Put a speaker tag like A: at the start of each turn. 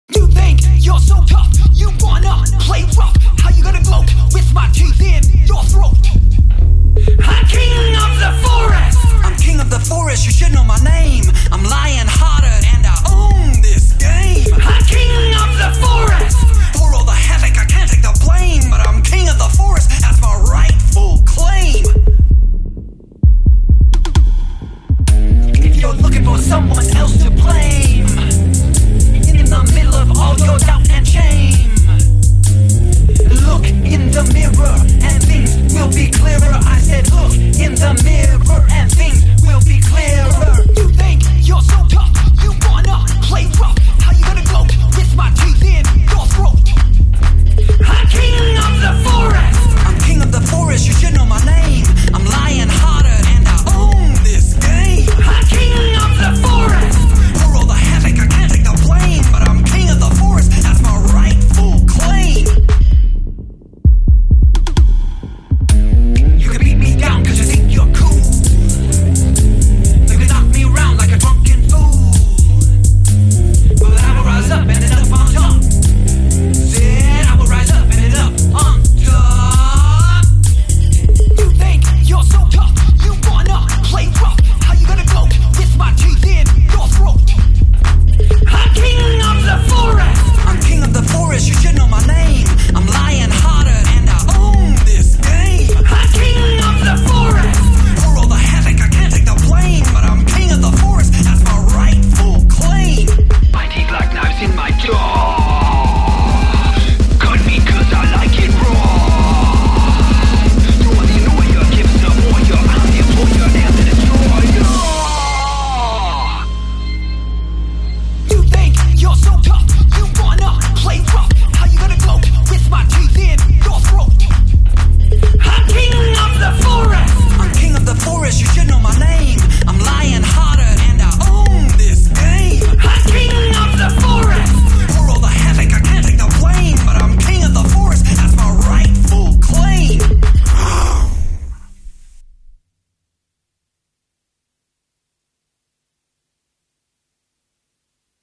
A: You think you're so tough, you wanna play rough. How you gonna gloat with my teeth in your throat? I'm king of the forest. I'm king of the forest, you should know my name. I'm lying harder